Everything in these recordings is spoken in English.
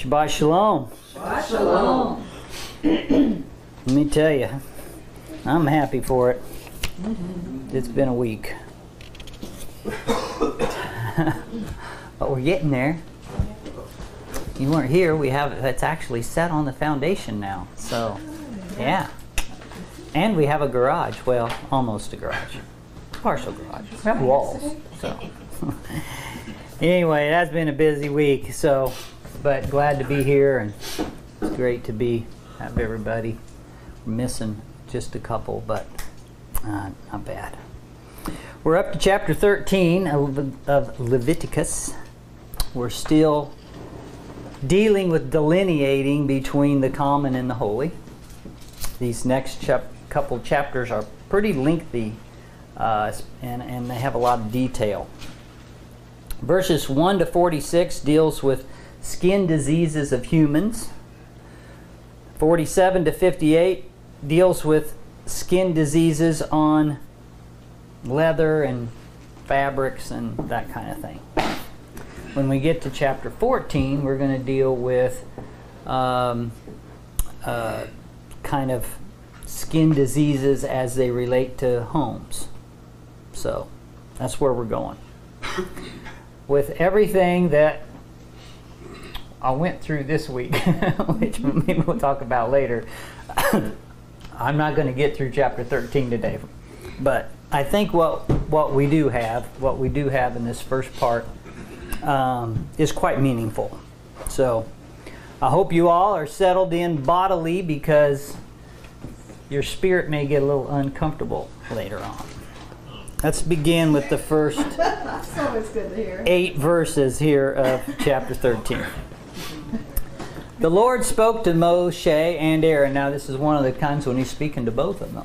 Shabbat Shalom. Shabbat Shalom. Let me tell you, I'm happy for it. It's been a week. But we're getting there. You weren't here. It's actually set on the foundation now. So, yeah. And we have a garage. Well, almost a garage. Partial garage. We have walls. So, anyway, that's been a busy week. So, but glad to be here, and it's great to have everybody. We're missing just a couple, but not bad. We're up to chapter 13 of Leviticus. We're still dealing with delineating between the common and the holy. These next couple chapters are pretty lengthy, and they have a lot of detail. Verses 1 to 46 deals with skin diseases of humans. 47 to 58 deals with skin diseases on leather and fabrics and that kind of thing. When we get to chapter 14, we're going to deal with kind of skin diseases as they relate to homes. So that's where we're going. With everything that I went through this week, which maybe we'll talk about later, I'm not going to get through chapter 13 today. But I think what we do have in this first part is quite meaningful. So I hope you all are settled in bodily, because your spirit may get a little uncomfortable later on. Let's begin with the first That's always good to hear. 8 verses here of chapter 13. The Lord spoke to Moshe and Aaron. Now this is one of the times when he's speaking to both of them.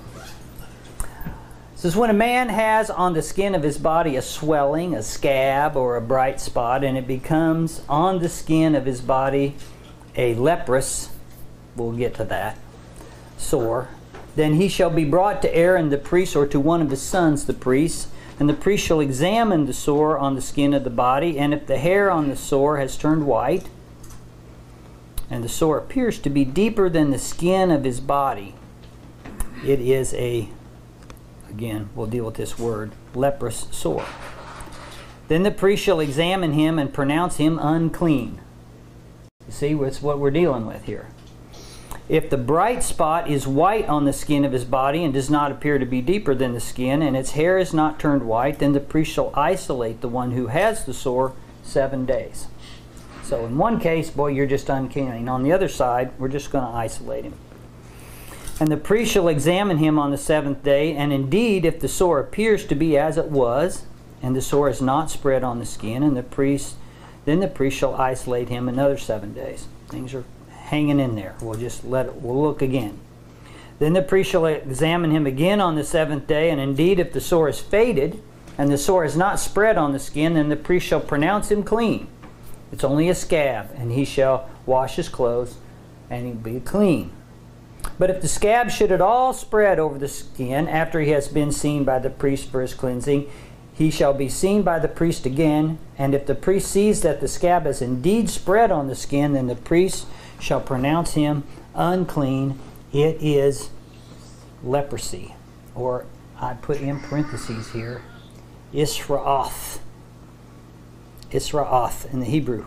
It says, when a man has on the skin of his body a swelling, a scab, or a bright spot, and it becomes on the skin of his body a leprous, we'll get to that, sore, then he shall be brought to Aaron the priest, or to one of his sons the priest, and the priest shall examine the sore on the skin of the body, and if the hair on the sore has turned white, and the sore appears to be deeper than the skin of his body, it is again, we'll deal with this word, leprous sore. Then the priest shall examine him and pronounce him unclean. You see, that's what we're dealing with here. If the bright spot is white on the skin of his body and does not appear to be deeper than the skin, and its hair is not turned white, then the priest shall isolate the one who has the sore 7 days. So in one case, boy, you're just unclean. On the other side, we're just going to isolate him. And the priest shall examine him on the 7th day, and indeed, if the sore appears to be as it was, and the sore is not spread on the skin, and then the priest shall isolate him another 7 days. Things are hanging in there. We'll look again. Then the priest shall examine him again on the 7th day, and indeed, if the sore is faded, and the sore is not spread on the skin, then the priest shall pronounce him clean. It's only a scab, and he shall wash his clothes, and he'll be clean. But if the scab should at all spread over the skin after he has been seen by the priest for his cleansing, he shall be seen by the priest again, and if the priest sees that the scab has indeed spread on the skin, then the priest shall pronounce him unclean. It is leprosy, or I put in parentheses here, Isra'ath. Isra'ath in the Hebrew.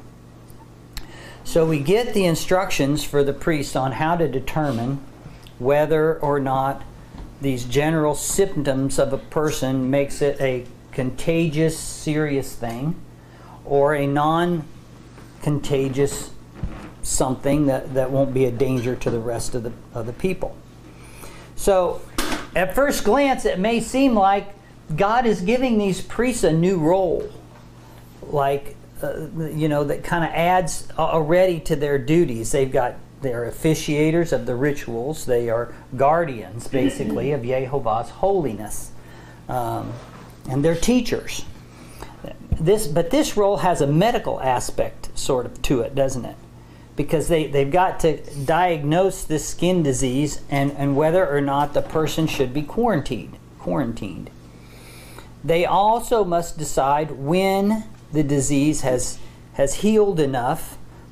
So we get the instructions for the priest on how to determine whether or not these general symptoms of a person makes it a contagious, serious thing, or a non-contagious something that won't be a danger to the rest of the people. So at first glance, it may seem like God is giving these priests a new role, like that kind of adds already to their duties. They're officiators of the rituals. They are guardians, basically, of Yehovah's holiness, and they're teachers. But this role has a medical aspect sort of to it, doesn't it? Because they've got to diagnose this skin disease and whether or not the person should be quarantined. They also must decide when the disease has healed enough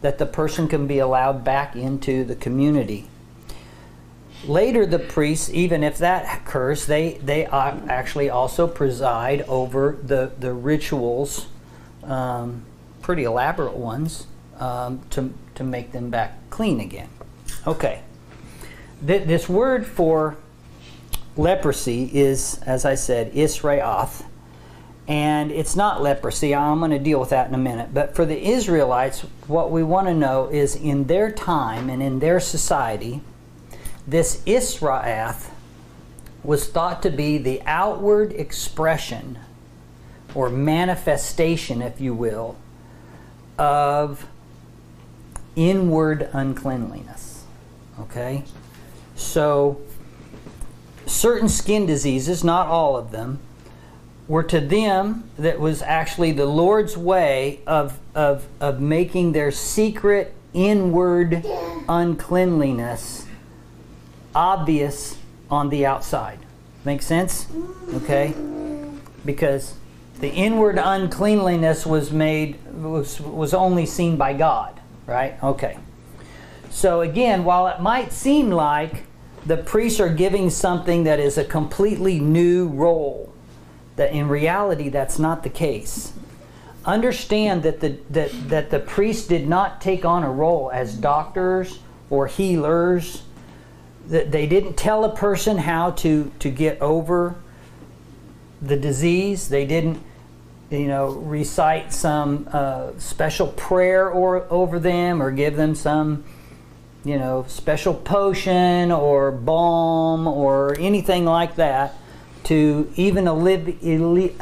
that the person can be allowed back into the community. Later, the priests, even if that occurs, they actually also preside over the rituals, pretty elaborate ones, to make them back clean again. Okay. This word for leprosy is, as I said, Isra'ath. And it's not leprosy. I'm going to deal with that in a minute. But for the Israelites, what we want to know is in their time and in their society, this Isra'ath was thought to be the outward expression or manifestation, if you will, of inward uncleanliness. Okay? So, certain skin diseases, not all of them, were to them, that was actually the Lord's way of making their secret inward uncleanliness obvious on the outside. Make sense? Okay? Because the inward uncleanliness was only seen by God, right? Okay. So again, while it might seem like the priests are giving something that is a completely new role, that in reality that's not the case. Understand that the priests did not take on a role as doctors or healers. That they didn't tell a person how to get over the disease. They didn't, recite some special prayer over them or give them some, special potion or balm or anything like that to even alleviate.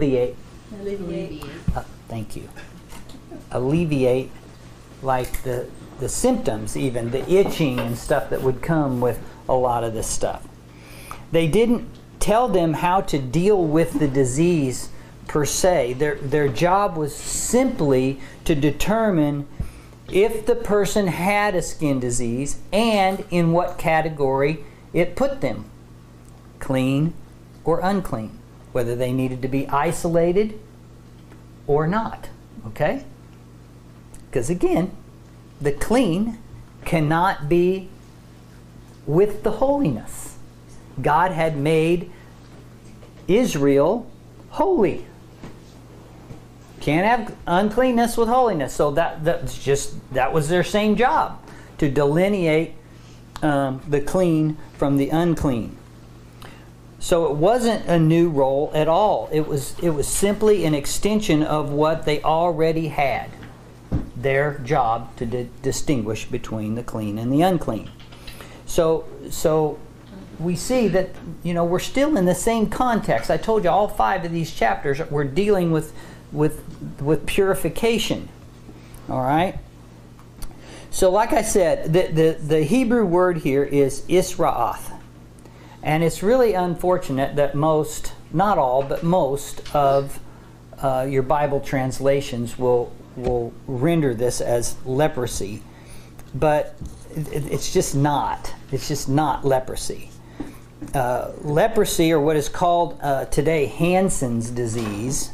Thank you. Alleviate, like the symptoms, even the itching and stuff that would come with a lot of this stuff. They didn't tell them how to deal with the disease per se. Their job was simply to determine if the person had a skin disease and in what category it put them, clean or unclean, whether they needed to be isolated or not. Okay? Because again, the clean cannot be with the holiness. God had made Israel holy. Can't have uncleanness with holiness. So that was their same job, to delineate the clean from the unclean. So it wasn't a new role at all. It was simply an extension of what they already had. Their job to distinguish between the clean and the unclean. So we see that we're still in the same context. I told you all 5 of these chapters we're dealing with purification. All right. So like I said, the Hebrew word here is Isra'ath, and it's really unfortunate that most, not all, but most of your Bible translations will render this as leprosy, but it's just not. It's just not leprosy. Leprosy, or what is called today Hansen's disease,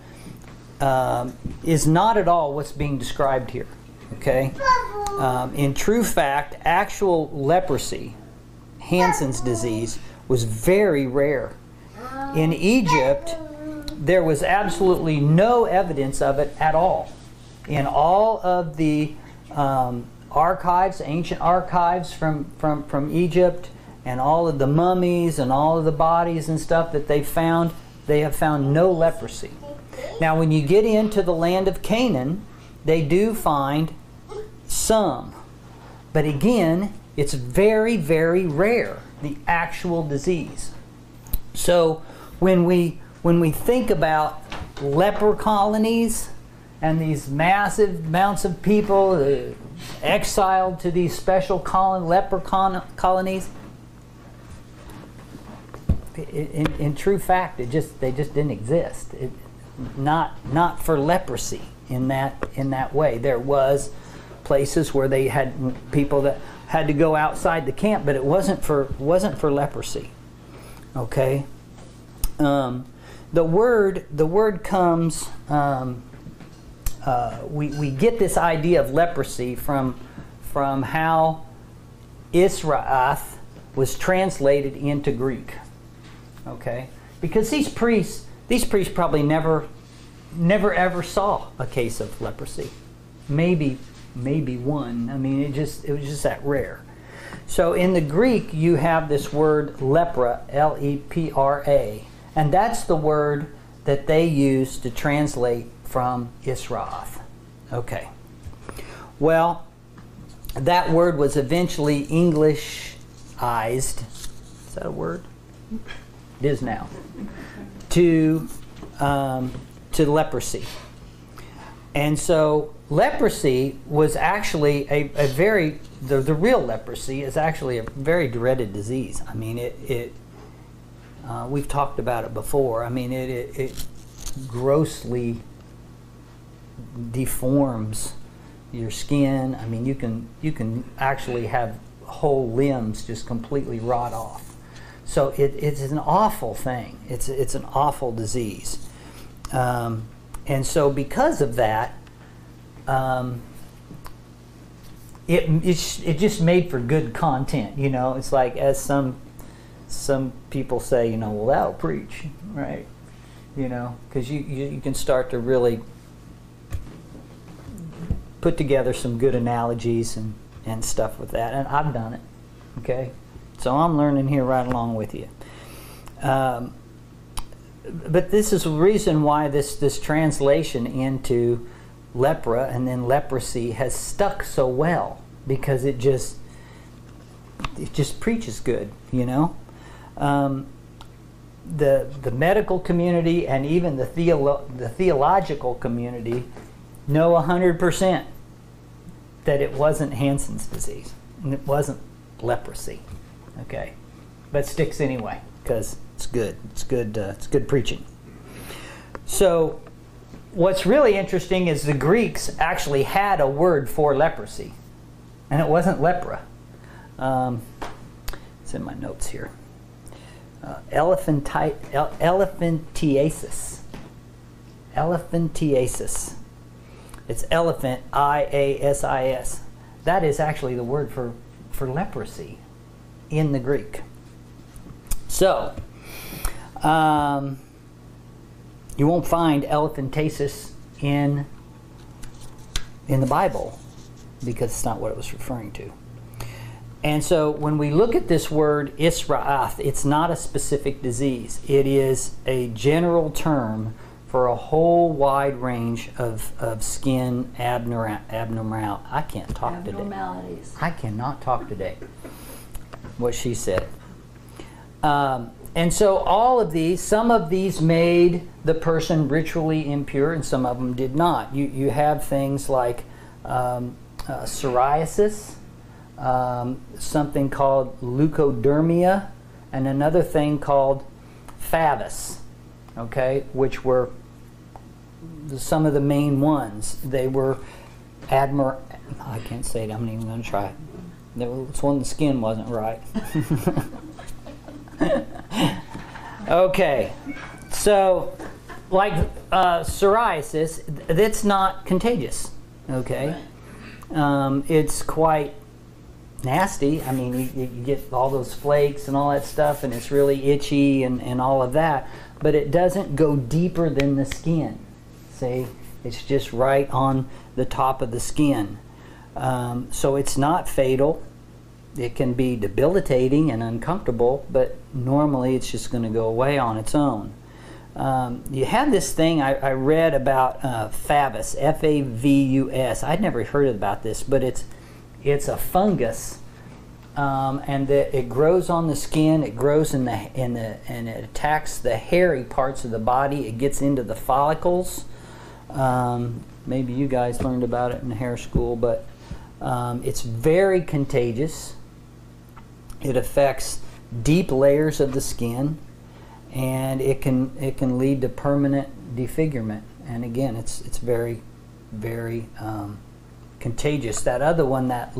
is not at all what's being described here. Okay? In true fact, actual leprosy, Hansen's disease, was very rare. In Egypt, there was absolutely no evidence of it at all. In all of the archives, ancient archives from Egypt, and all of the mummies and all of the bodies and stuff that they have found no leprosy. Now, when you get into the land of Canaan, they do find some. But again, it's very, very rare, the actual disease. So when we think about leper colonies and these massive amounts of people exiled to these special leper colonies, in true fact, they just didn't exist. Not for leprosy in that way. There was places where they had people that had to go outside the camp, but it wasn't for leprosy. Okay. The word comes we get this idea of leprosy from how Israath was translated into Greek. Okay, because these priests probably never ever saw a case of leprosy. Maybe one. I mean, it was just that rare. So in the Greek, you have this word lepra, L-E-P-R-A, and that's the word that they use to translate from Israath. Okay. Well, that word was eventually Englishized. Is that a word? It is now. To leprosy. And so leprosy was actually a very, the real leprosy is actually a very dreaded disease. I mean, we've talked about it before. I mean, it grossly deforms your skin. I mean, you can actually have whole limbs just completely rot off. So it's an awful thing. It's an awful disease. And so because of that, it just made for good content. You know, it's like, as some people say, you know, well, that'll preach, right? You know, because you can start to really put together some good analogies and stuff with that. And I've done it, okay? So I'm learning here right along with you. But this is the reason why this translation into lepra and then leprosy has stuck so well, because it just preaches good, you know. The medical community and even the theological community know 100% that it wasn't Hansen's disease and it wasn't leprosy. Okay, but sticks anyway because it's good. It's good preaching. So, what's really interesting is the Greeks actually had a word for leprosy, and it wasn't lepra. It's in my notes here. Elephantiasis. Elephantiasis. It's elephant, I-A-S-I-S. That is actually the word for leprosy in the Greek. So, you won't find elephantiasis in the Bible because it's not what it was referring to. And so when we look at this word Israath, it's not a specific disease. It is a general term for a whole wide range of skin abnormalities. I can't talk today. I cannot talk today. What she said. And so all of these, some of these made the person ritually impure and some of them did not. You have things like psoriasis, something called leukodermia, and another thing called favus, okay, which were some of the main ones. They were I can't say it, I'm not even going to try it. It's when the skin wasn't right. Okay, so like psoriasis, that's not contagious, okay? It's quite nasty. I mean, you get all those flakes and all that stuff, and it's really itchy and all of that, but it doesn't go deeper than the skin. See, it's just right on the top of the skin. So it's not fatal. It can be debilitating and uncomfortable, but normally it's just going to go away on its own. You have this thing I read about favus, F-A-V-U-S. I'd never heard about this, but it's a fungus, and it grows on the skin. It grows and it attacks the hairy parts of the body. It gets into the follicles. Maybe you guys learned about it in hair school, but it's very contagious. It affects deep layers of the skin, and it can lead to permanent disfigurement. And again, it's very, very contagious. That other one, that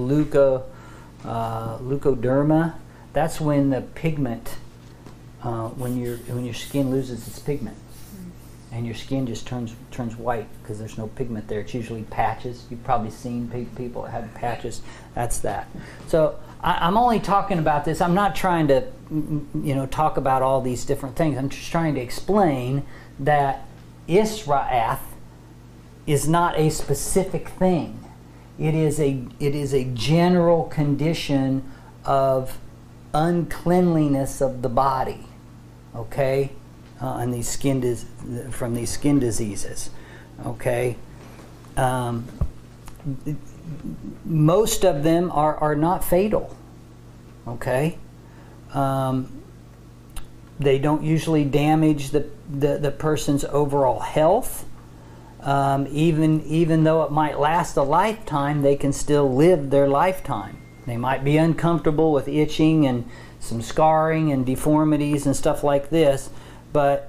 leukoderma, that's when the pigment, when your skin loses its pigment, and your skin just turns white because there's no pigment there. It's usually patches. You've probably seen people that have patches. That's that. So I'm only talking about this. I'm not trying to, talk about all these different things. I'm just trying to explain that Isra'ath is not a specific thing. It is a general condition of uncleanliness of the body. Okay, and from these skin diseases. Okay, most of them are not fatal. Okay, they don't usually damage the person's overall health. Even though it might last a lifetime, they can still live their lifetime. They might be uncomfortable with itching and some scarring and deformities and stuff like this, but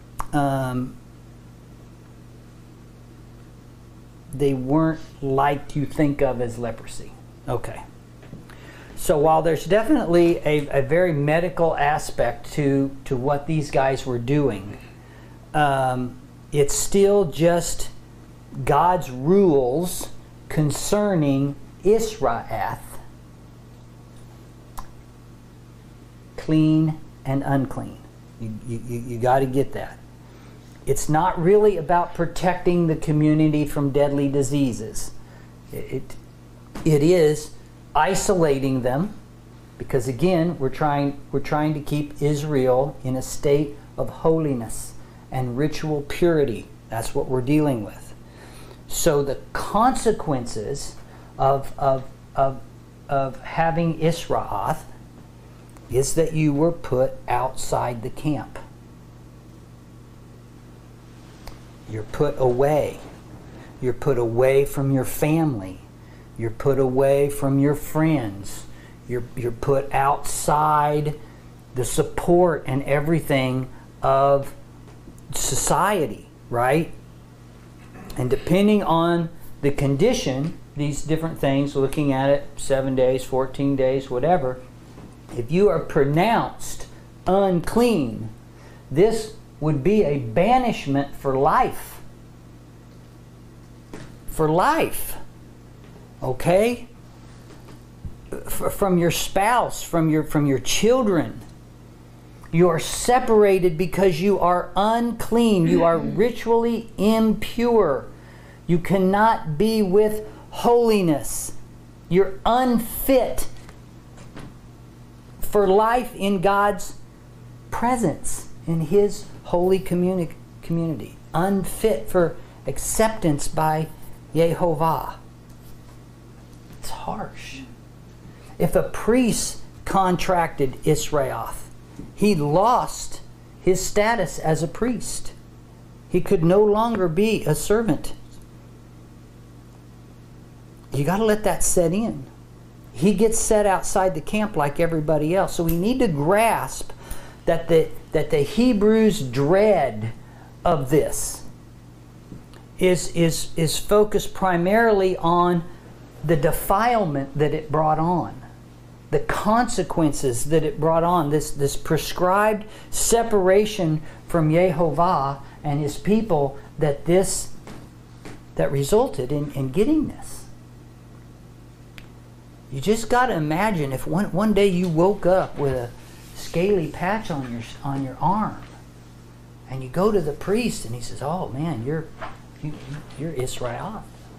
they weren't like you think of as leprosy. Okay. So while there's definitely a very medical aspect to what these guys were doing, it's still just God's rules concerning Isra'ath, clean and unclean. You got to get that. It's not really about protecting the community from deadly diseases. It is isolating them, because again, we're trying to keep Israel in a state of holiness and ritual purity. That's what we're dealing with. So the consequences of having Isra'ath is that you were put outside the camp. You're put away. You're put away from your family. You're put away from your friends. You're put outside the support and everything of society, right? And depending on the condition, these different things, looking at it, 7 days, 14 days, whatever, if you are pronounced unclean, this would be a banishment for life. For life. Okay? From your spouse, from your children. You are separated because you are unclean. You are ritually impure. You cannot be with holiness. You're unfit for life in God's presence, in His holy community. Unfit for acceptance by Yehovah. It's harsh. If a priest contracted Isra'ath, he lost his status as a priest. He could no longer be a servant. You got to let that set in. He gets set outside the camp like everybody else. So we need to grasp that the Hebrews' dread of this is focused primarily on the defilement that it brought on, the consequences that it brought on, this prescribed separation from Yehovah and His people that resulted in getting this. You just got to imagine if one day you woke up with a scaly patch on your arm, and you go to the priest and he says, "Oh man, you're Isra'ath.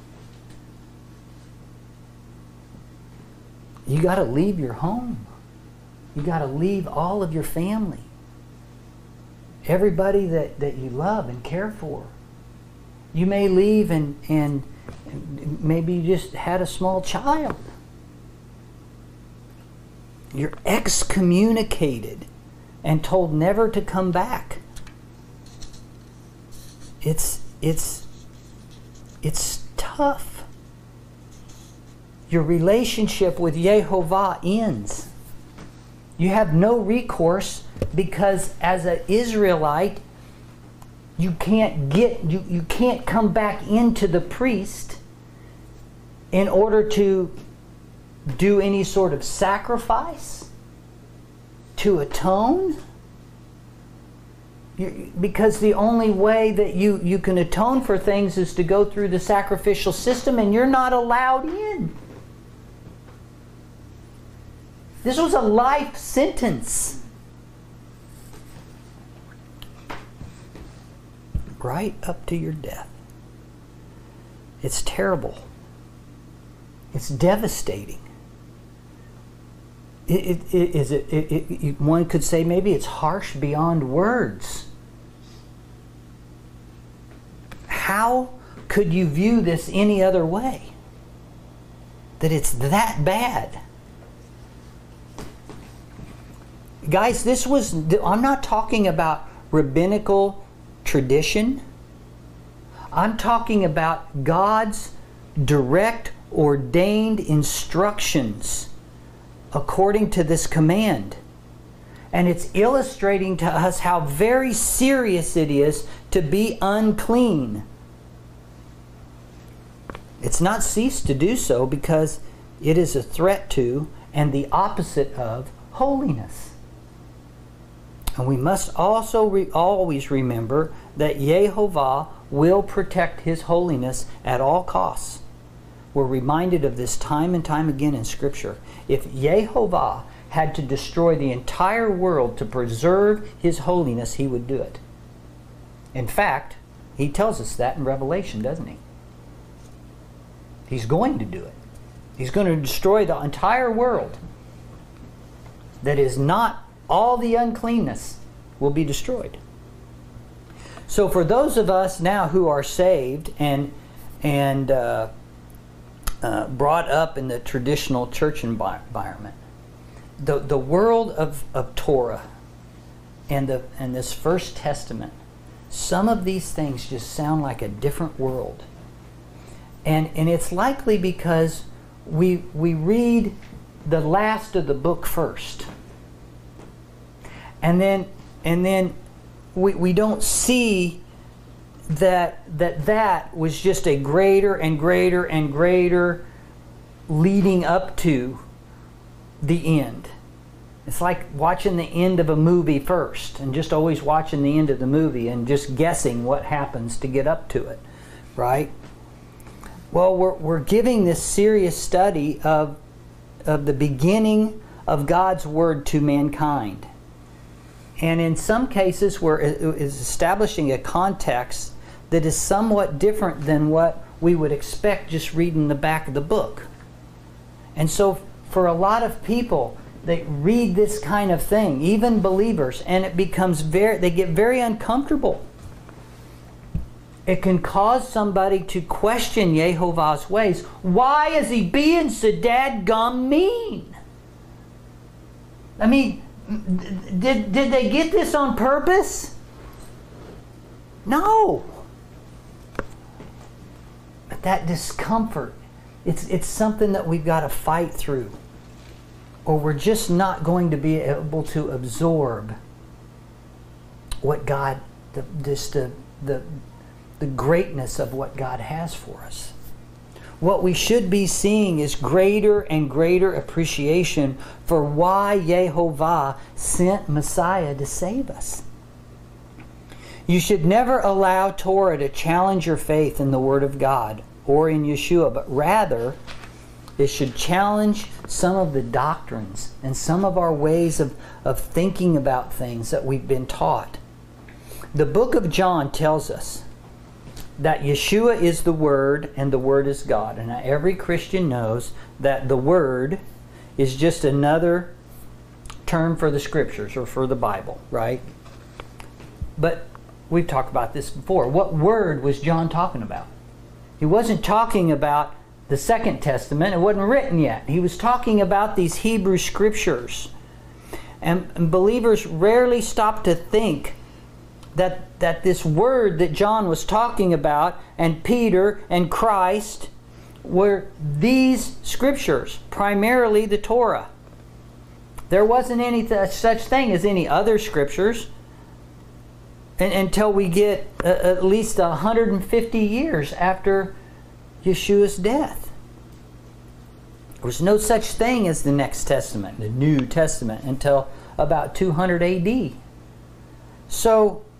You got to leave your home. You got to leave all of your family, everybody that you love and care for. You may leave and maybe you just had a small child. You're excommunicated and told never to come back. It's tough. Your relationship with Yehovah ends. You have no recourse because as an Israelite, you can't come back into the priest in order to do any sort of sacrifice to atone. Because the only way that you can atone for things is to go through the sacrificial system, and you're not allowed in. This was a life sentence. Right up to your death. It's terrible. It's devastating. One could say maybe it's harsh beyond words. How could you view this any other way? That it's that bad? Guys, I'm not talking about rabbinical tradition. I'm talking about God's direct ordained instructions according to this command. And it's illustrating to us how very serious it is to be unclean. It's not ceased to do so because it is a threat to and the opposite of holiness. And we must also always remember that Yehovah will protect His holiness at all costs. We're reminded of this time and time again in Scripture. If Yehovah had to destroy the entire world to preserve His holiness, He would do it. In fact, He tells us that in Revelation, doesn't He? He's going to do it. He's going to destroy the entire world. That is not all the uncleanness will be destroyed. So for those of us now who are saved and brought up in the traditional church environment, the world of Torah and this First Testament, some of these things just sound like a different world. And it's likely because we read the last of the book first. And then we don't see that was just a greater and greater and greater leading up to the end. It's like watching the end of a movie first and just always watching the end of the movie and just guessing what happens to get up to it, right? Well, we're giving this serious study of the beginning of God's Word to mankind. And in some cases, we're establishing a context that is somewhat different than what we would expect just reading the back of the book. And so for a lot of people, they read this kind of thing, even believers, and it becomes they get very uncomfortable. It can cause somebody to question Yehovah's ways. Why is He being so dadgum mean? I mean, did they get this on purpose? No. But that discomfort, it's something that we've got to fight through, or we're just not going to be able to absorb what God, the greatness of what God has for us. What we should be seeing is greater and greater appreciation for why Yehovah sent Messiah to save us. You should never allow Torah to challenge your faith in the Word of God or in Yeshua, but rather it should challenge some of the doctrines and some of our ways of thinking about things that we've been taught. The book of John tells us that Yeshua is the Word and the Word is God. And every Christian knows that the Word is just another term for the Scriptures or for the Bible, right? But we've talked about this before. What Word was John talking about? He wasn't talking about the Second Testament. It wasn't written yet. He was talking about these Hebrew Scriptures. And believers rarely stop to think that this word that John was talking about, and Peter and Christ, were these Scriptures, primarily the Torah. There wasn't any such thing as any other Scriptures until we get at least 150 years after Yeshua's death. There was no such thing as the Next Testament, the New Testament, until about 200 AD. So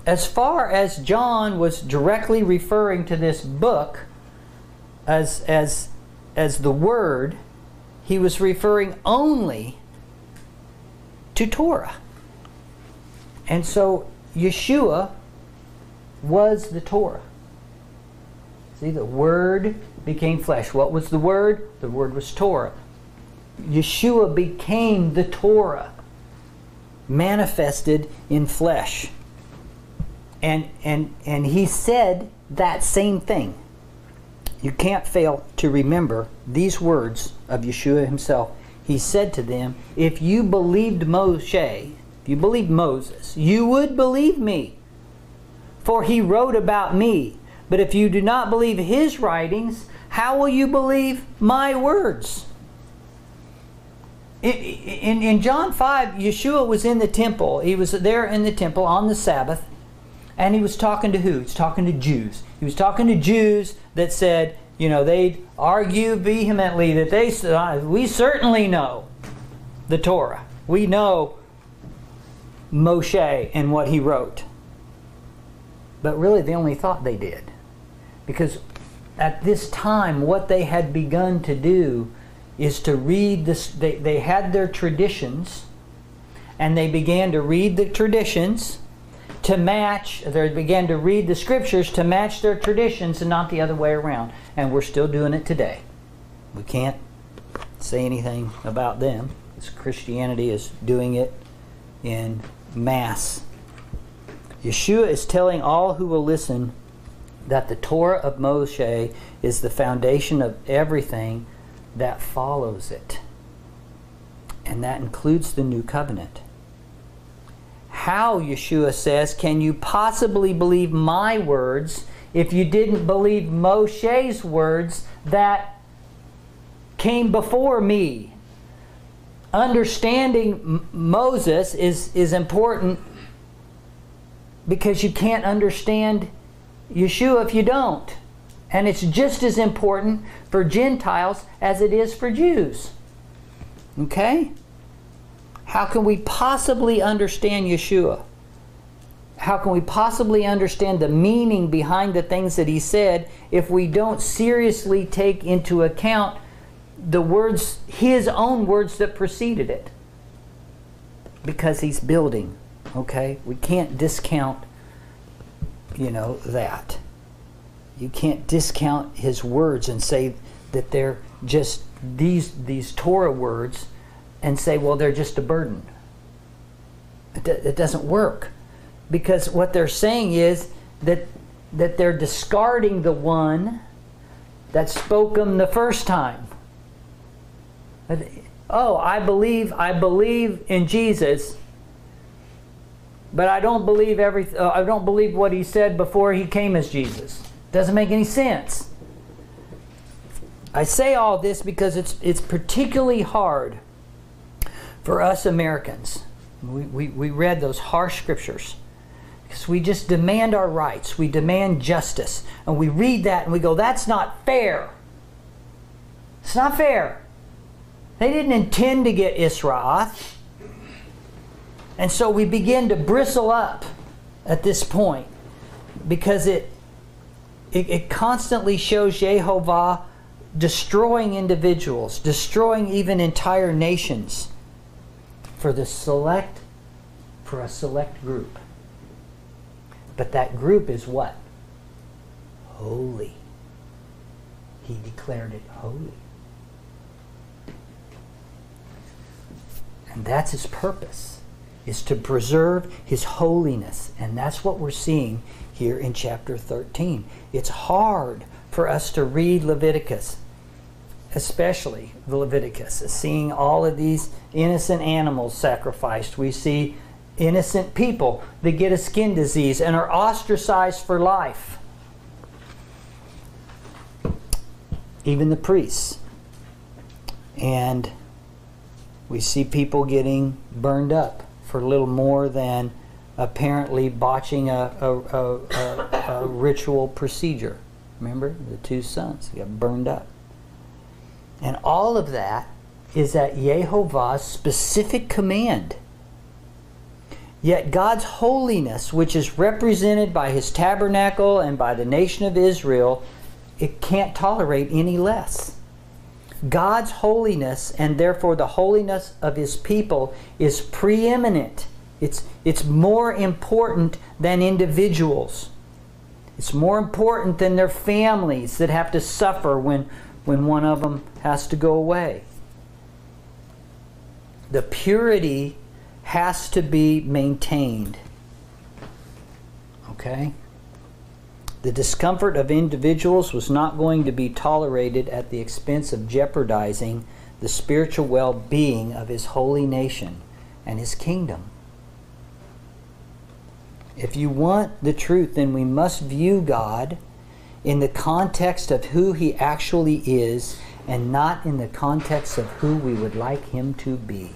as far as John was directly referring to this book as the Word, he was referring only to Torah. And so Yeshua was the Torah. See, the Word became flesh. What was the Word? The Word was Torah. Yeshua became the Torah, manifested in flesh. And he said that same thing. You can't fail to remember these words of Yeshua himself. He said to them, if you believed Moshe, if you believed Moses, you would believe me, for he wrote about me. But if you do not believe his writings, how will you believe my words? In John 5, Yeshua was in the temple. He was there in the temple on the Sabbath. And he was talking to who? He was talking to Jews. He was talking to Jews that said, you know, they'd argue vehemently that they said, we certainly know the Torah. We know Moshe and what he wrote. But really they only thought they did. Because at this time what they had begun to do is to read this. They had their traditions, and they began to read the traditions to match, they began to read the scriptures to match their traditions and not the other way around. And we're still doing it today. We can't say anything about them, because Christianity is doing it in mass. Yeshua is telling all who will listen that the Torah of Moshe is the foundation of everything that follows it. And that includes the new covenant. How, Yeshua says, can you possibly believe my words if you didn't believe Moshe's words that came before me? Understanding Moses is important, because you can't understand Yeshua if you don't. And it's just as important for Gentiles as it is for Jews. Okay? How can we possibly understand Yeshua? How can we possibly understand the meaning behind the things that he said if we don't seriously take into account the words, his own words that preceded it? Because he's building. Okay? We can't discount, that. You can't discount his words and say that they're just these Torah words and say, well, they're just a burden. It doesn't work. Because what they're saying is that they're discarding the one that spoke them the first time. Oh, I believe in Jesus, but I don't believe I don't believe what he said before he came as Jesus. Doesn't make any sense. I say all this because it's particularly hard for us Americans. We read those harsh scriptures because we just demand our rights. We demand justice. And we read that and we go, that's not fair. It's not fair. They didn't intend to get Isra'ath. And so we begin to bristle up at this point because it constantly shows Yehovah destroying individuals, destroying even entire nations for a select group. But that group is what? Holy. He declared it holy. And that's his purpose, is to preserve his holiness. And that's what we're seeing here in chapter 13. It's hard for us to read Leviticus, especially the Leviticus, seeing all of these innocent animals sacrificed. We see innocent people that get a skin disease and are ostracized for life. Even the priests. And we see people getting burned up for little more than apparently botching a ritual procedure. Remember? The two sons got burned up. And all of that is at Yehovah's specific command. Yet God's holiness, which is represented by His tabernacle and by the nation of Israel, it can't tolerate any less. God's holiness, and therefore the holiness of His people, is preeminent. It's more important than individuals. It's more important than their families that have to suffer when one of them has to go away. The purity has to be maintained. Okay? The discomfort of individuals was not going to be tolerated at the expense of jeopardizing the spiritual well-being of His holy nation and His kingdom. If you want the truth, then we must view God in the context of who He actually is and not in the context of who we would like Him to be.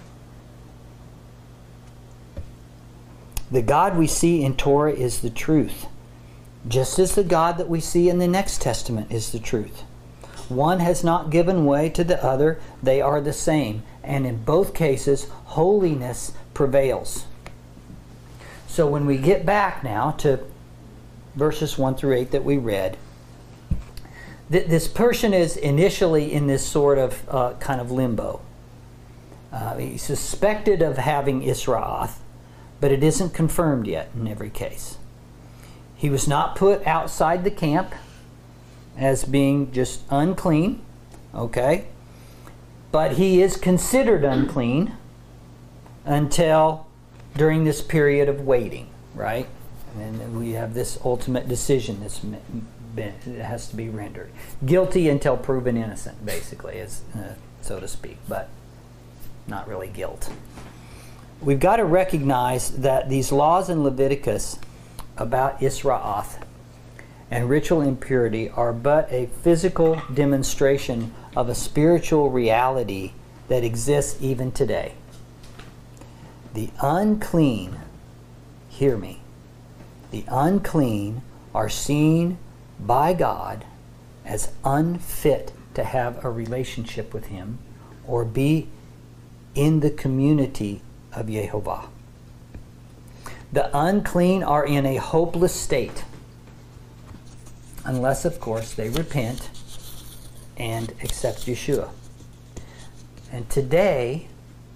The God we see in Torah is the truth, just as the God that we see in the next Testament is the truth. One has not given way to the other. They are the same. And in both cases, holiness prevails. So when we get back now to verses 1 through 8 that we read, this person is initially in this sort of kind of limbo. He's suspected of having Isra'ath, but it isn't confirmed yet in every case. He was not put outside the camp as being just unclean, okay? But he is considered unclean until during this period of waiting, right? And then we have this ultimate decision that has to be rendered. Guilty until proven innocent, basically, so to speak, but not really guilt. We've got to recognize that these laws in Leviticus about Isra'ath and ritual impurity are but a physical demonstration of a spiritual reality that exists even today. The unclean, hear me, the unclean are seen by God as unfit to have a relationship with Him or be in the community of Yehovah. The unclean are in a hopeless state, unless, of course, they repent and accept Yeshua. And today,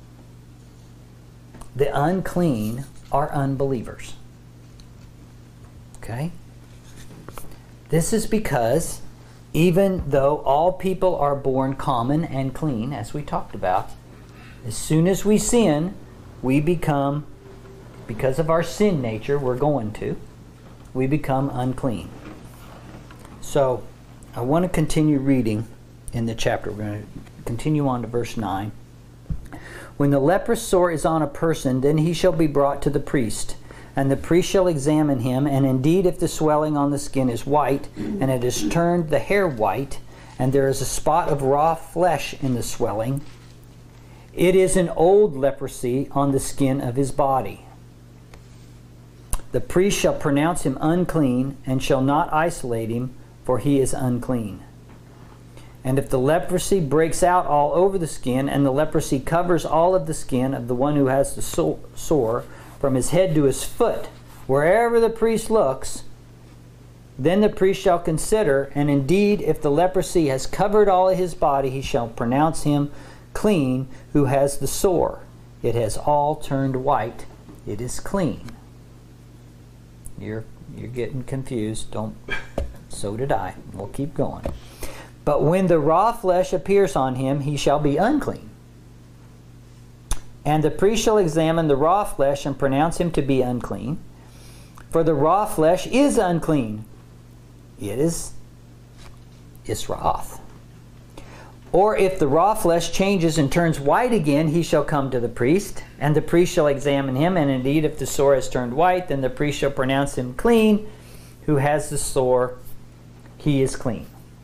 the unclean are unbelievers. Okay? This is because even though all people are born common and clean, as we talked about, as soon as we sin, we become, because of our sin nature, we become unclean. So, I want to continue reading in the chapter. We're going to continue on to verse 9. When the leprous sore is on a person, then he shall be brought to the priest, and the priest shall examine him, and indeed if the swelling on the skin is white, and it has turned the hair white, and there is a spot of raw flesh in the swelling, it is an old leprosy on the skin of his body. The priest shall pronounce him unclean, and shall not isolate him, for he is unclean. And if the leprosy breaks out all over the skin, and the leprosy covers all of the skin of the one who has the sore, from his head to his foot, wherever the priest looks, then the priest shall consider, and indeed, if the leprosy has covered all of his body, he shall pronounce him clean who has the sore. It has all turned white. It is clean. You're getting confused. Don't. So did I. We'll keep going. But when the raw flesh appears on him, he shall be unclean. And the priest shall examine the raw flesh and pronounce him to be unclean. For the raw flesh is unclean. It is Isra'ath. Or if the raw flesh changes and turns white again, he shall come to the priest, and the priest shall examine him, and indeed if the sore has turned white, then the priest shall pronounce him clean. Who has the sore, he is clean.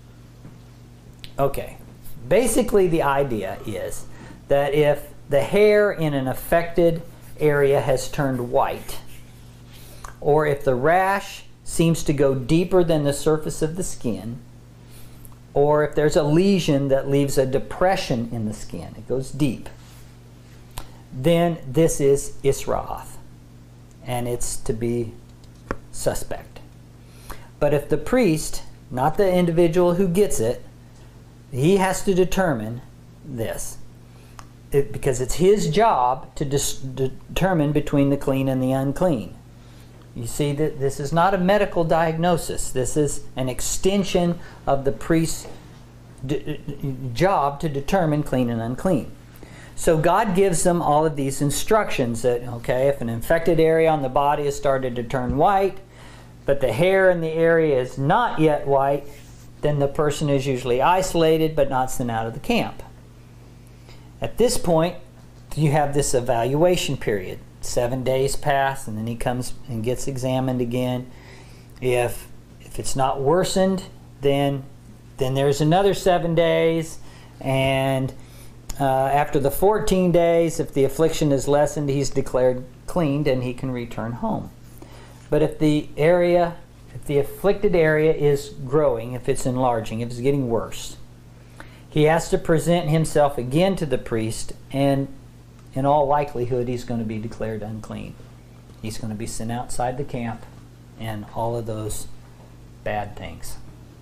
Okay, basically the idea is that if the hair in an affected area has turned white, or if the rash seems to go deeper than the surface of the skin, or if there's a lesion that leaves a depression in the skin, it goes deep, then this is Isra'ath. and it's to be suspect. But if the priest, not the individual who gets it, he has to determine this. Because it's his job to determine between the clean and the unclean. You see that this is not a medical diagnosis. This is an extension of the priest's job to determine clean and unclean. So God gives them all of these instructions that, okay, if an infected area on the body has started to turn white, but the hair in the area is not yet white, then the person is usually isolated but not sent out of the camp. At this point, you have this evaluation period. 7 days pass, and then he comes and gets examined again. If it's not worsened, then there's another 7 days, and after the 14 days, if the affliction is lessened, he's declared cleaned and he can return home. But if the afflicted area is growing, if it's enlarging, if it's getting worse, he has to present himself again to the priest, and in all likelihood he's going to be declared unclean. He's going to be sent outside the camp and all of those bad things.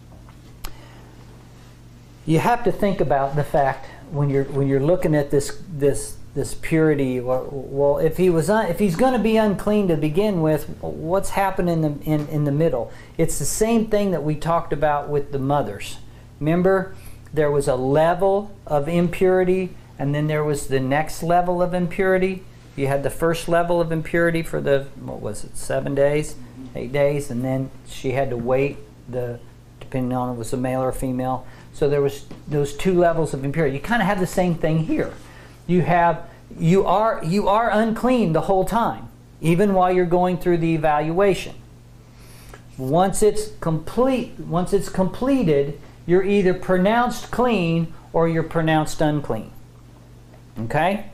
You have to think about the fact when you're looking at this purity. Well, if he's going to be unclean to begin with, what's happening in the middle? It's the same thing that we talked about with the mothers. Remember, there was a level of impurity, and then there was the next level of impurity. You had the first level of impurity for 7 days, 8 days, and then she had to wait, depending on if it was a male or a female. So there was those 2 levels of impurity. You kind of have the same thing here. You are unclean the whole time, even while you're going through the evaluation. Once it's completed, you're either pronounced clean or you're pronounced unclean. Okay?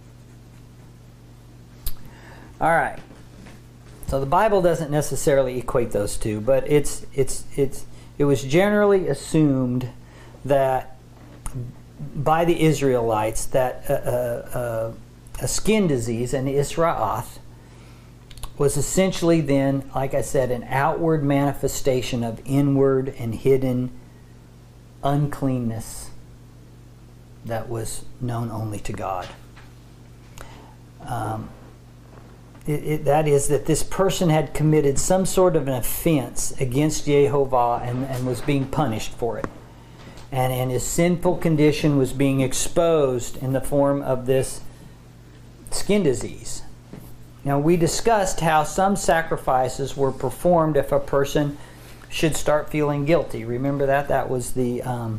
All right. So the Bible doesn't necessarily equate those two, but it was generally assumed that by the Israelites that a skin disease, an isra'ath, was essentially then, like I said, an outward manifestation of inward and hidden uncleanness that was known only to God. That is, that this person had committed some sort of an offense against Jehovah and was being punished for it. And his sinful condition was being exposed in the form of this skin disease. Now, we discussed how some sacrifices were performed if a person should start feeling guilty. Remember that? That was the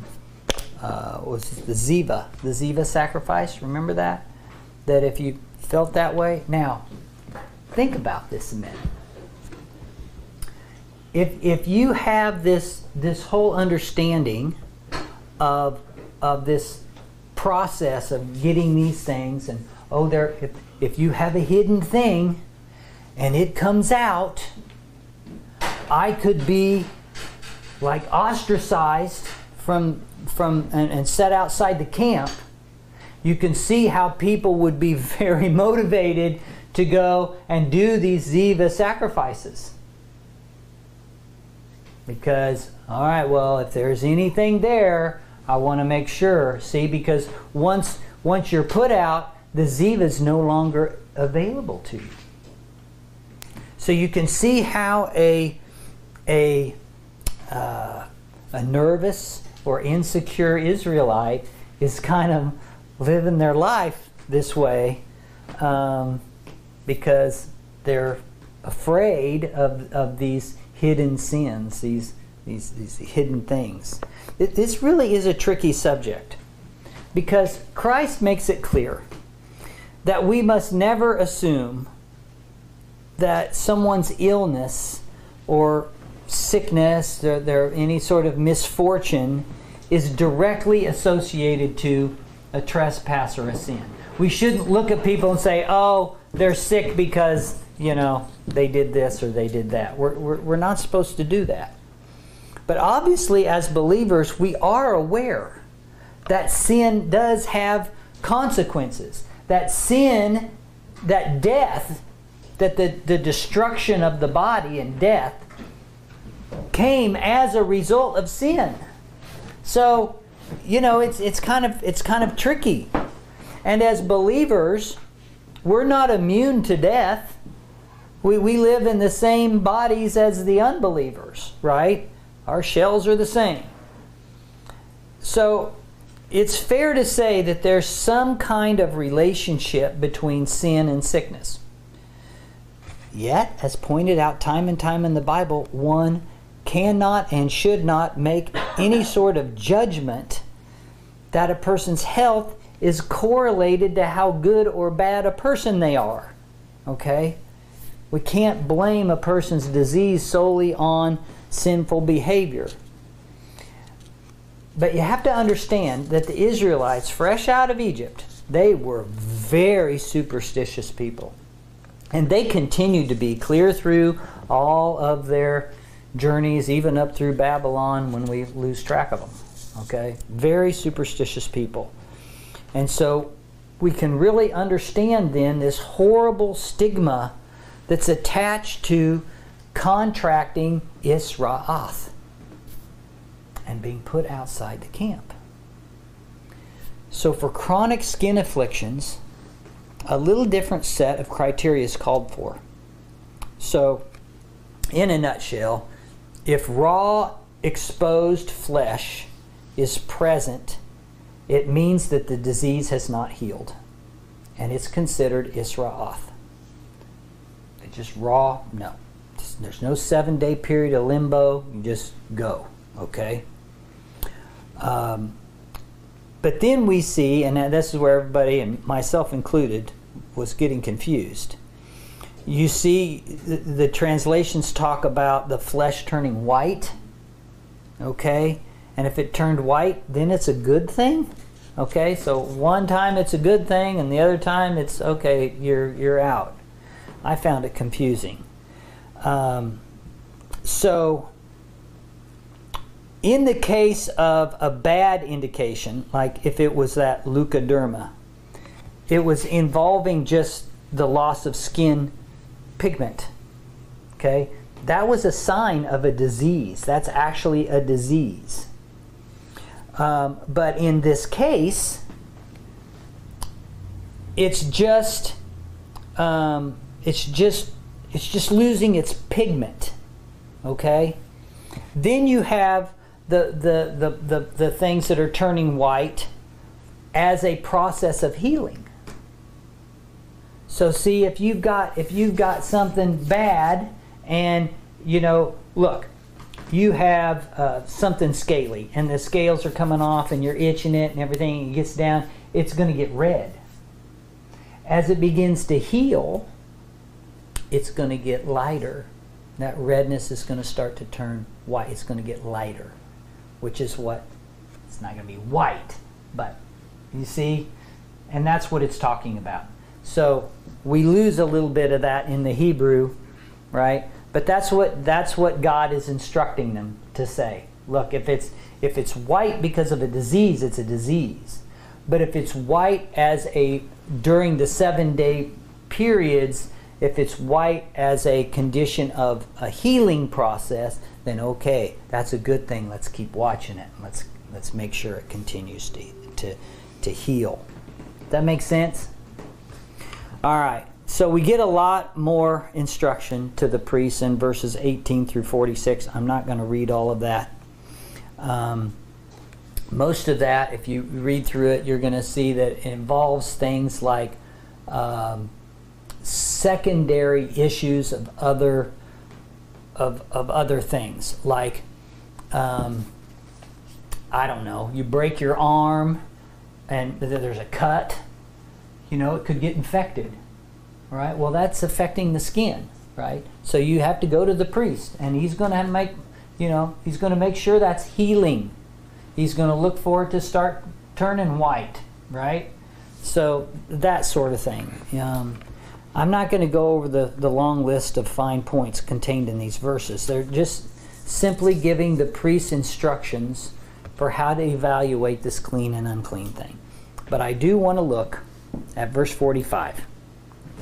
Ziva sacrifice. Remember that? That if you felt that way. Now, think about this a minute. If you have this whole understanding of this process of getting these things, and if you have a hidden thing and it comes out, I could be like ostracized from and set outside the camp. You can see how people would be very motivated to go and do these Ziva sacrifices. Because, all right, well, if there's anything there, I want to make sure. See, because once you're put out, the Ziva is no longer available to you. So you can see how a nervous or insecure Israelite is kind of living their life this way because they're afraid of these hidden sins, these hidden things. This really is a tricky subject because Christ makes it clear that we must never assume that someone's illness or sickness, or any sort of misfortune, is directly associated to a trespass or a sin. We shouldn't look at people and say, oh, they're sick because, they did this or they did that. We're not supposed to do that. But obviously, as believers, we are aware that sin does have consequences. That sin, that death, that the destruction of the body and death came as a result of sin. So, it's kind of tricky. And as believers, we're not immune to death. We live in the same bodies as the unbelievers, right? Our shells are the same. So it's fair to say that there's some kind of relationship between sin and sickness. Yet, as pointed out time and time in the Bible, one cannot and should not make any sort of judgment that a person's health is correlated to how good or bad a person they are. Okay? We can't blame a person's disease solely on sinful behavior. But you have to understand that the Israelites, fresh out of Egypt, they were very superstitious people. And they continued to be clear through all of their journeys, even up through Babylon when we lose track of them. Okay? Very superstitious people. And so we can really understand then this horrible stigma that's attached to contracting Isra'ath and being put outside the camp. So for chronic skin afflictions, a little different set of criteria is called for. So, in a nutshell, if raw exposed flesh is present, it means that the disease has not healed. And it's considered Isra'ath. It's just raw, no. There's no 7-day period of limbo. You just go, okay? But then we see, and this is where everybody, and myself included, was getting confused. You see the translations talk about the flesh turning white, okay? And if it turned white, then it's a good thing, okay? So one time it's a good thing, and the other time it's, okay, you're out. I found it confusing. So in the case of a bad indication, like if it was that leukoderma, it was involving just the loss of skin pigment. Okay? That was a sign of a disease. That's actually a disease. But in this case, it's just losing its pigment. Okay? Then you have the things that are turning white as a process of healing. So see, if you've got something bad, and look, you have something scaly, and the scales are coming off, and you're itching it, and everything, and it gets down, it's going to get red. As it begins to heal, it's going to get lighter. That redness is going to start to turn white. It's going to get lighter, which is what, it's not going to be white, but you see, and that's what it's talking about. So we lose a little bit of that in the Hebrew, right? But that's what God is instructing them to say. Look, if it's white because of a disease, it's a disease. But if it's white during the 7-day periods, if it's white as a condition of a healing process, then okay, that's a good thing. Let's keep watching it. Let's make sure it continues to heal. Does that make sense? All right. So we get a lot more instruction to the priests in verses 18 through 46. I'm not going to read all of that. Most of that, if you read through it, you're going to see that it involves things like secondary issues of other things, like I don't know, you break your arm and there's a cut, it could get infected, right? Well, that's affecting the skin, right? So you have to go to the priest, and he's going to make sure that's healing. He's going to look for it to start turning white, right? So that sort of thing. I'm not going to go over the long list of fine points contained in these verses. They're just simply giving the priest instructions for how to evaluate this clean and unclean thing. But I do want to look at verse 45.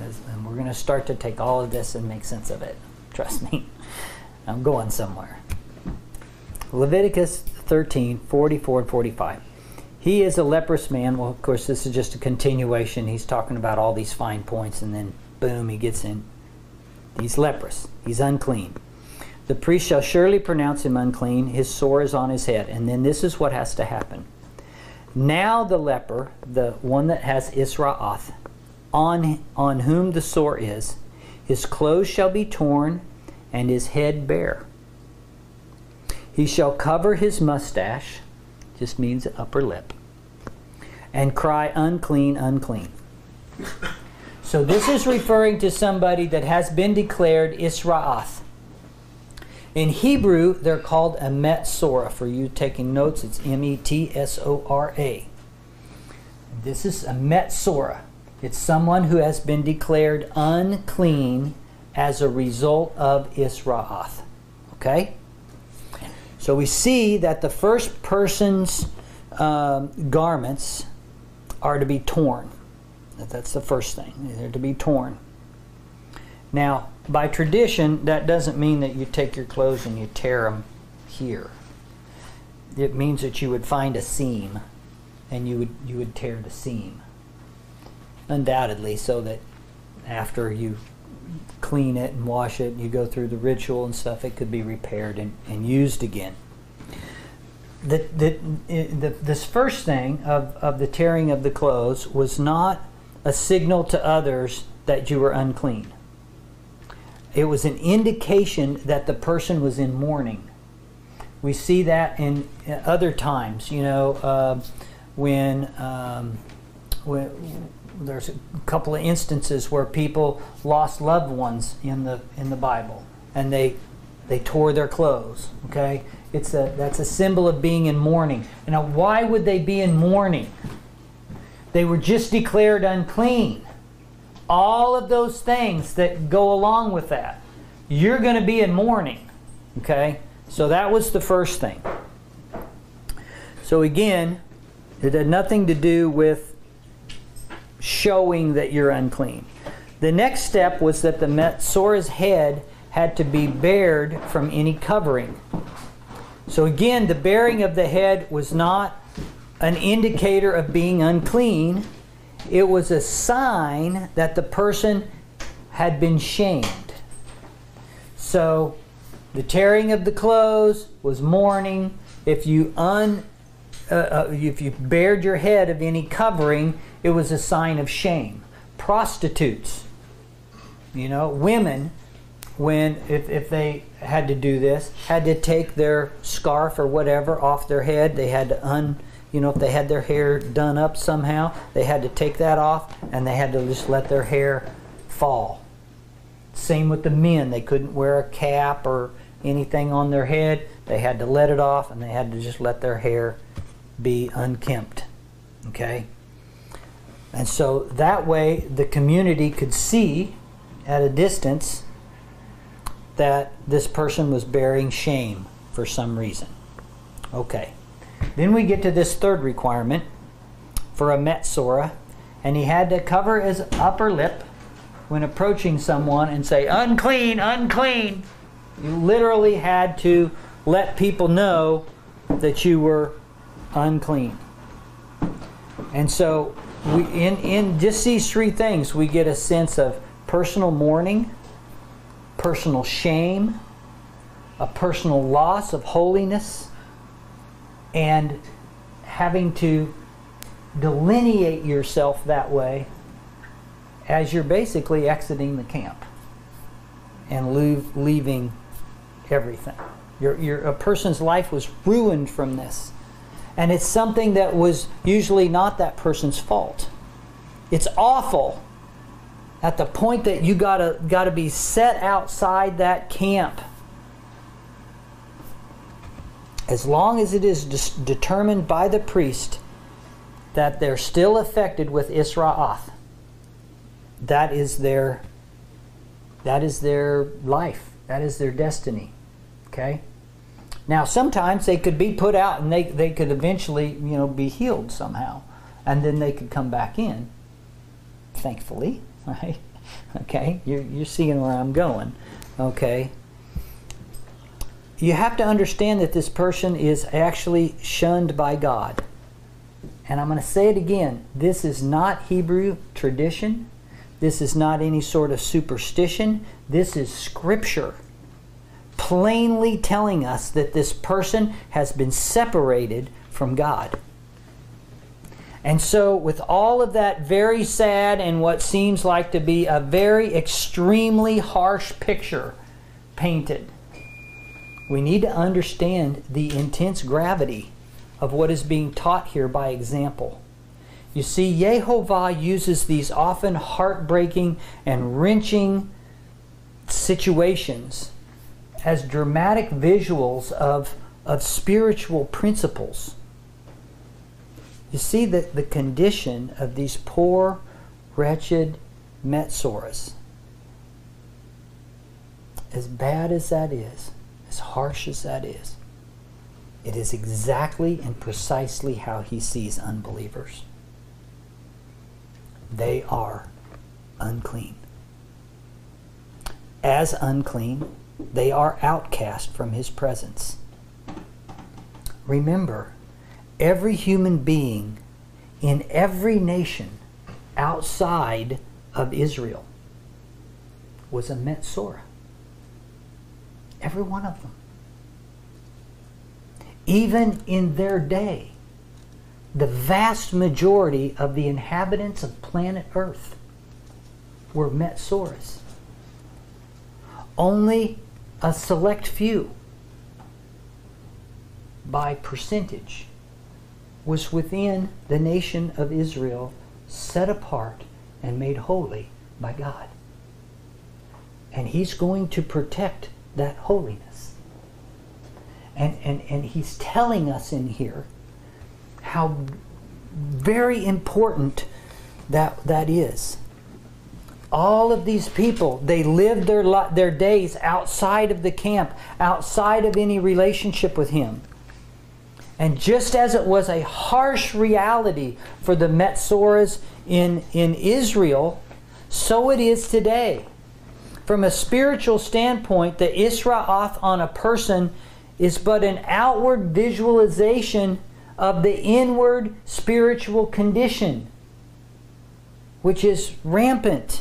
And we're going to start to take all of this and make sense of it. Trust me. I'm going somewhere. Leviticus 13, 44 and 45. He is a leprous man. Well, of course, this is just a continuation. He's talking about all these fine points, and then boom, he gets in. He's leprous. He's unclean. The priest shall surely pronounce him unclean. His sore is on his head. And then this is what has to happen. Now the leper, the one that has Isra'ath, on whom the sore is, his clothes shall be torn, and his head bare. He shall cover his mustache, just means upper lip, and cry, unclean, unclean. So this is referring to somebody that has been declared Isra'ath. In Hebrew, they're called a Metzora. For you taking notes, it's Metzora. This is a Metzora. It's someone who has been declared unclean as a result of Isra'ath. Okay? So we see that the first person's garments are to be torn. That's the first thing. They're to be torn. Now, by tradition, that doesn't mean that you take your clothes and you tear them here. It means that you would find a seam and you would tear the seam. Undoubtedly, so that after you clean it and wash it, you go through the ritual and stuff, it could be repaired and used again. This first thing of the tearing of the clothes was not a signal to others that you were unclean. It was an indication that the person was in mourning. We see that in other times, when there's a couple of instances where people lost loved ones in the Bible, and they tore their clothes. Okay, that's a symbol of being in mourning. Now, why would they be in mourning? They were just declared unclean. All of those things that go along with that, you're going to be in mourning. Okay, so that was the first thing. So again, it had nothing to do with showing that you're unclean. The next step was that the Metzora's head had to be bared from any covering. So again, the baring of the head was not an indicator of being unclean. It was a sign that the person had been shamed. So the tearing of the clothes was mourning. If you bared your head of any covering, it was a sign of shame. Prostitutes, women, if they had to do this, had to take their scarf or whatever off their head. They had to if they had their hair done up somehow, they had to take that off, and they had to just let their hair fall. Same with the men. They couldn't wear a cap or anything on their head. They had to let it off, and they had to just let their hair be unkempt. Okay? And so that way the community could see at a distance that this person was bearing shame for some reason. Okay. Then we get to this third requirement for a Metzora, and he had to cover his upper lip when approaching someone and say, unclean, unclean. You literally had to let people know that you were unclean. And so in just these three things, we get a sense of personal mourning, personal shame, a personal loss of holiness, and having to delineate yourself that way as you're basically exiting the camp and leaving everything. A person's life was ruined from this. And it's something that was usually not that person's fault. It's awful at the point that you gotta be set outside that camp. As long as it is determined by the priest that they're still affected with Isra'ath, that is their life. That is their destiny. Okay? Now, sometimes they could be put out and they could eventually, be healed somehow. And then they could come back in, thankfully, right? Okay, you're seeing where I'm going. Okay. You have to understand that this person is actually shunned by God. And I'm going to say it again. This is not Hebrew tradition. This is not any sort of superstition. This is Scripture plainly telling us that this person has been separated from God. And so with all of that very sad and what seems like to be a very extremely harsh picture painted, we need to understand the intense gravity of what is being taught here by example. You see, Yehovah uses these often heartbreaking and wrenching situations as dramatic visuals of spiritual principles. You see the condition of these poor, wretched Metsoras. As bad as that is, as harsh as that is, it is exactly and precisely how he sees unbelievers. They are unclean. As unclean, they are outcast from his presence. Remember, every human being in every nation outside of Israel was a Metzora. Every one of them. Even in their day, the vast majority of the inhabitants of planet Earth were Metsoras. Only a select few, by percentage, was within the nation of Israel, set apart and made holy by God. And he's going to protect that holiness. And he's telling us in here how very important that is. All of these people, they lived their days outside of the camp, outside of any relationship with him. And just as it was a harsh reality for the Metsoras in Israel, so it is today. From a spiritual standpoint, the Isra'ath on a person is but an outward visualization of the inward spiritual condition, which is rampant.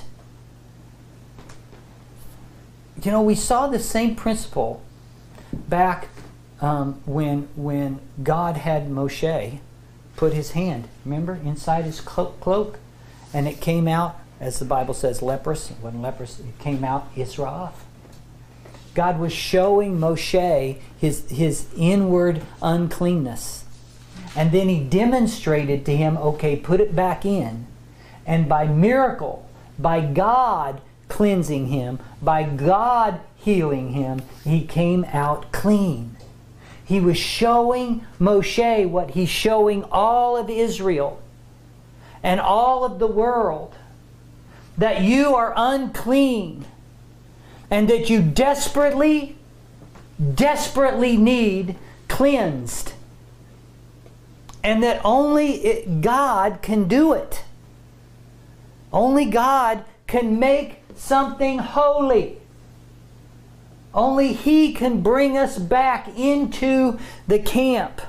You know, we saw the same principle back when God had Moshe put his hand, remember, inside his cloak, and it came out, as the Bible says, leprous. It wasn't leprous, it came out Isra'ath. God was showing Moshe his inward uncleanness. And then he demonstrated to him, okay, put it back in. And by miracle, by God cleansing him, by God healing him, he came out clean. He was showing Moshe what he's showing all of Israel and all of the world, that you are unclean and that you desperately, desperately need cleansed. And that only God can do it. Only God can make something holy. Only He can bring us back into the camp.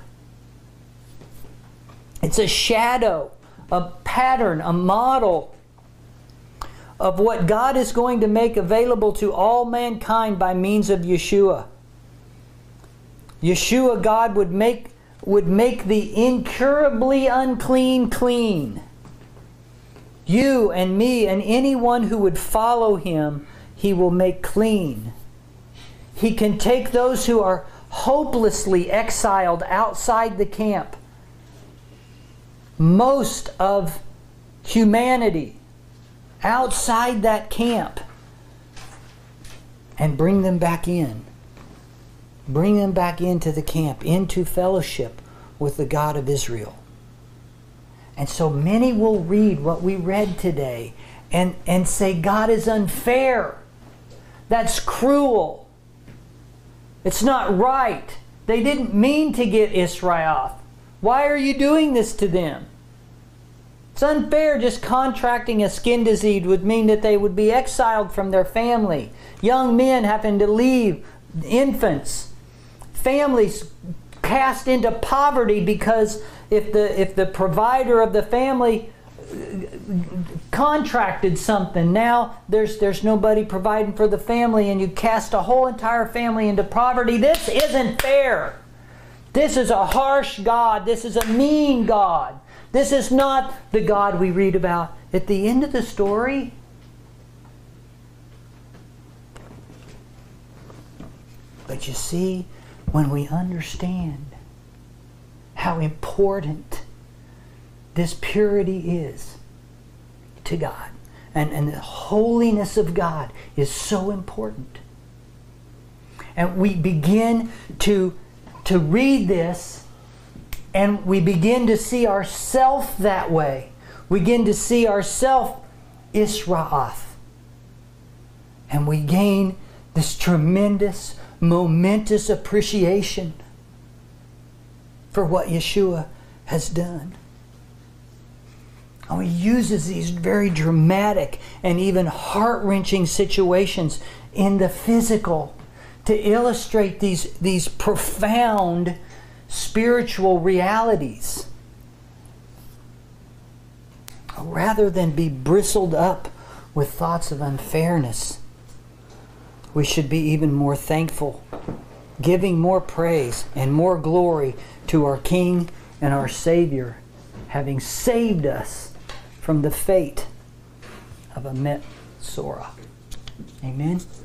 It's a shadow, a pattern, a model of what God is going to make available to all mankind by means of Yeshua. Yeshua, God would make the incurably unclean clean. You and me and anyone who would follow Him, He will make clean. He can take those who are hopelessly exiled outside the camp. Most of humanity outside that camp, and bring them back in. Bring them back into the camp, into fellowship with the God of Israel. And so many will read what we read today and say, God is unfair. That's cruel. It's not right. They didn't mean to get Israel. Why are you doing this to them? It's unfair. Just contracting a skin disease would mean that they would be exiled from their family. Young men having to leave, infants, families cast into poverty because if the provider of the family contracted something, now there's nobody providing for the family, and you cast a whole entire family into poverty. This isn't fair. This is a harsh God. This is a mean God. This is not the God we read about at the end of the story. But you see, when we understand how important this purity is to God, and the holiness of God is so important, and we begin to read this, and we begin to see ourselves that way. We begin to see ourselves Isra'ath. And we gain this tremendous, momentous appreciation for what Yeshua has done. And he uses these very dramatic and even heart-wrenching situations in the physical to illustrate these profound spiritual realities. Rather than be bristled up with thoughts of unfairness, we should be even more thankful, giving more praise and more glory to our King and our Savior, having saved us from the fate of a Metzora. Amen.